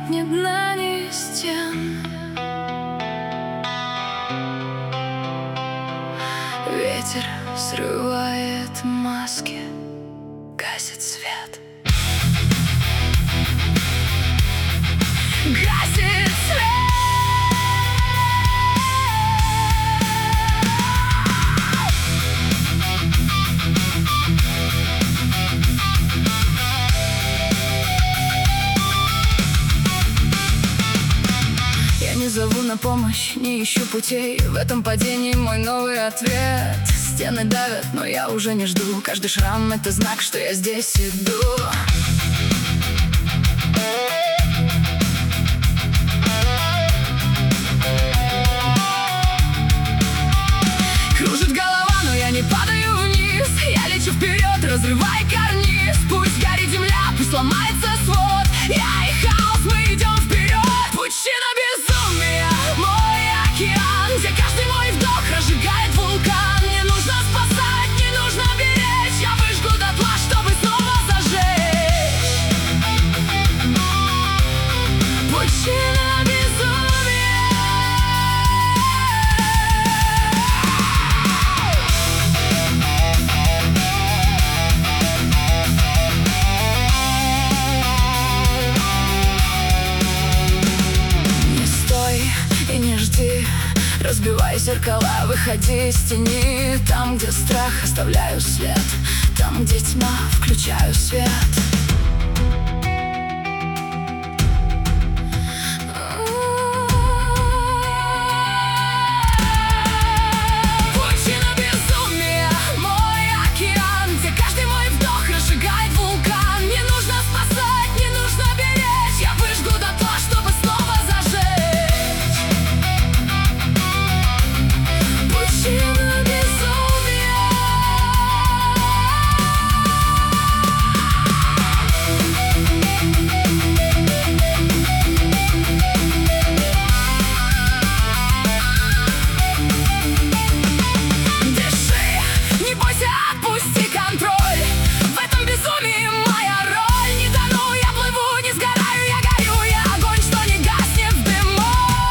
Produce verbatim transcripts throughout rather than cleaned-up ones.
ни дна, ни стен. Ветер срывает маски, гасит свет. Гасит свет. Я не зову на помощь, не ищу путей. В этом падении мой новый ответ. Стены давят, но я уже не жду. Каждый шрам — это знак, что я здесь иду. Кружит голова, но я не падаю вниз. Я лечу вперед, разрывая карниз. Пусть горит земля, пусть ломается свод. Я и хаос, мы идем вперед. Пучина безумия, мой океан, где каждый мой вдох разжигает вулкан. Не нужно спасать, не нужно беречь. Я выжгу дотла, чтобы снова зажечь. Пучина безумия. Не стой и не жди, разбивай зеркала, выходи из тени. Там, где страх, оставляю след. Там, где тьма, включаю свет. Пучина безумия, мой океан, где каждый мой вдох разжигает вулкан. Не нужно спасать, не нужно беречь. Я выжгу дотла, чтобы снова зажечь. Пучина безумия. Дыши, не бойся, отпусти контроль. В этом безумии моя роль. Не тону, я плыву, не сгораю, я горю. Я огонь, что не гаснет в дыму.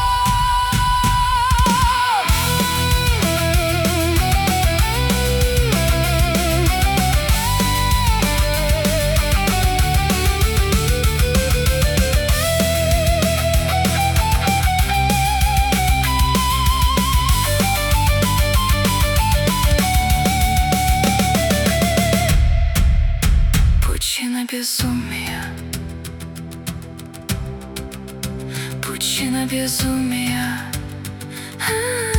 Пучина безумия. Пучина безумия. А-а-а.